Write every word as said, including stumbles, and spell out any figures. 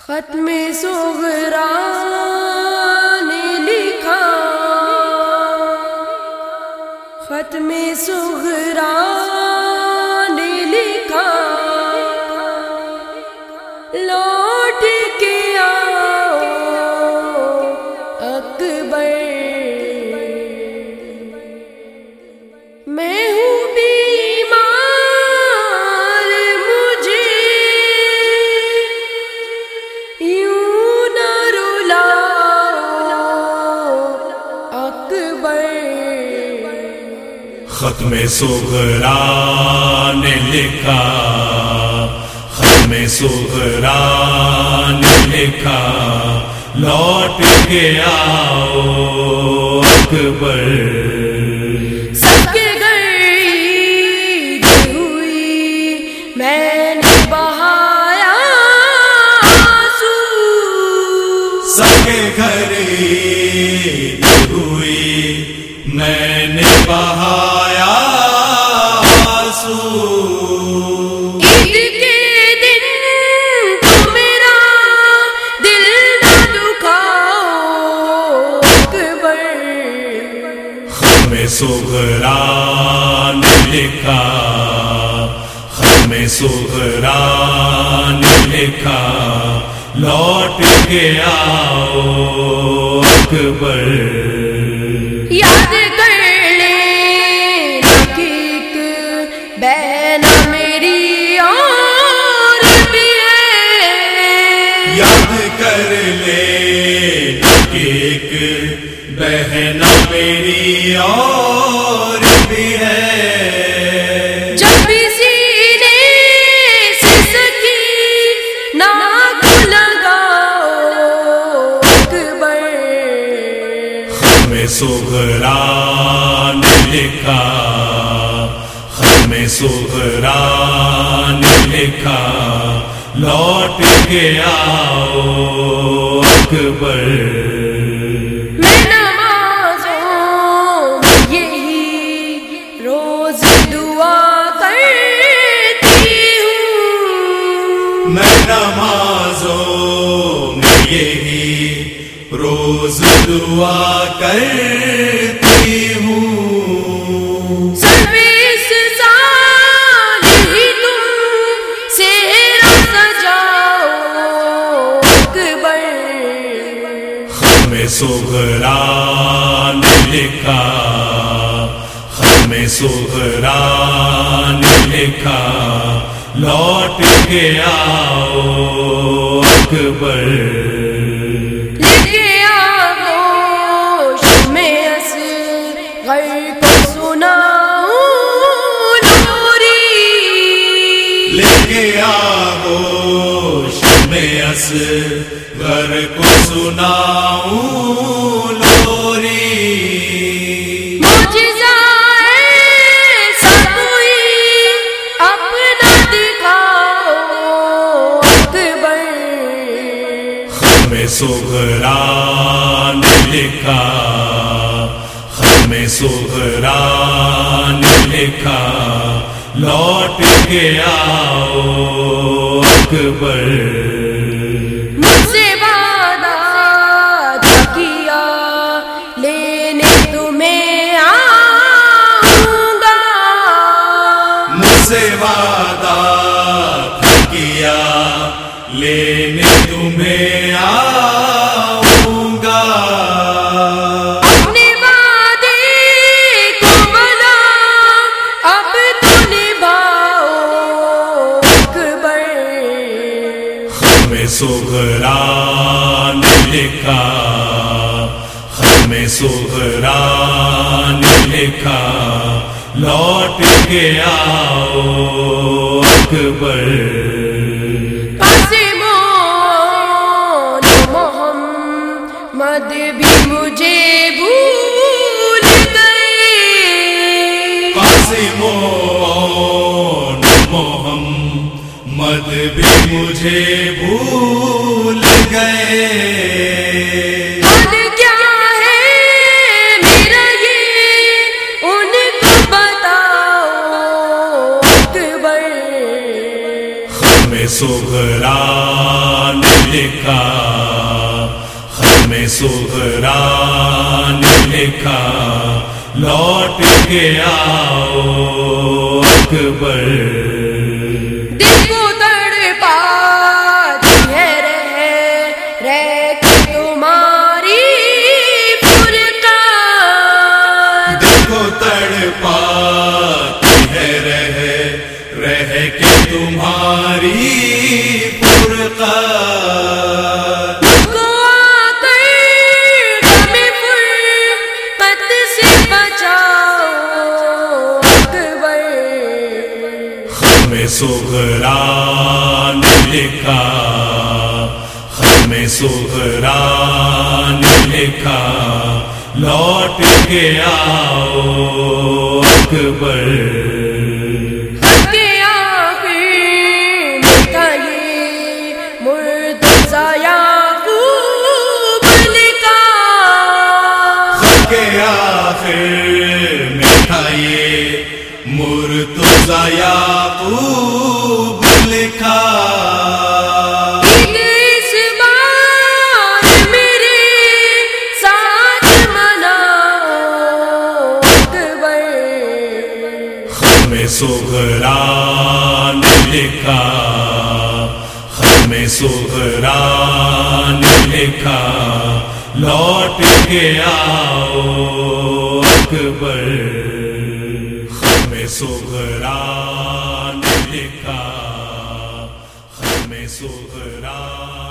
ختم صغرا نے لکھا، ختم صغرا نے لکھا، لوٹ کے آؤ اکبر، میں ہوں بیمار مجھے یوں نہ رلاؤ اکبر۔ ختم صغرا نے لکھا، ختم صغرا نے لکھا، لوٹ کے آؤ اکبر۔ سب کے گھر عید ہوئی، میں نے بہایا آنسو، سب کے گھر عید ہوئی، میں نے بہایا آنسو۔ عید کے دن تو میرا دل نہ دکھاؤ اکبر۔ ختم صغرا نے لکھا، ختم صغرا نے لکھا، لوٹ کے آؤ اکبر۔ یاد کر لیں حقیق بہن میری اور بھی ہے، یاد کر لے ایک بہن میری اور بھی ہے۔ جب بھی سینے سے سکینہ کو لگاؤ اکبر۔ ختم صغرا نے لکھا، ختم صغرا نے لکھا، لوٹ کے آؤ اکبر۔ میں نمازوں میں یہی روز دعا کرتی ہوں، میں نمازوں میں یہی روز دعا کرتی ہوں۔ سروس سال ہی تم سیرا سجاؤ اکبر۔ ختم صغرا نے لکھا، ختم صغرا نے لکھا، لوٹ کے آؤ اکبر۔ لے کے آغوش میں اصغر کو سناؤں لوری، لے کے آغوش میں اصغر کو سناؤں لوری۔ معجزہ ایسا کوئی اپنا دکھاؤ اکبر۔ ختم صغرا نے لکھا، ختم صغرا نے لکھا، لوٹ کے آؤ اکبر۔ مجھ سے وعدہ جو کیا لینے تمہیں آؤں گا، مجھ سے وعدہ کیا لینے تمہیں آؤں گا۔ اپنے وعدے کو بنا اب تو نبھاؤ اکبر۔ ختم صغرا نے لکھا، ختم صغرا نے لکھا، لوٹ کے آؤ اکبر۔ قاسم محمد بھی مجھے بھول گئے، قاسم محمد بھی مجھے بھول گئے۔ حال کیا ہے میرا یہ ان کو بتاؤ اکبر۔ صغرا نے لکھا ختم صغرا نے لکھا لوٹ کے آؤ اکبر دل کو تڑپاتی ہے رہ رہ کے تمہاری فرقہ دل کو تڑپاتی ہے رہ رہ کے تمہاری فرقہ صغرا نے لکھا ختم صغرا نے لکھا لوٹ کے آؤ اکبر کے آخر میں تھا یہ مرتضی یعقوب لکھا کے آخر میں تھا یہ مرتضی یعقوب لکھا اس بار میرے ساتھ مناؤ اکبر ختم صغرا نے لکھا ختم صغرا نے لکھا لوٹ کے آؤ اکبر صغرا نے لکھا ختم صغرا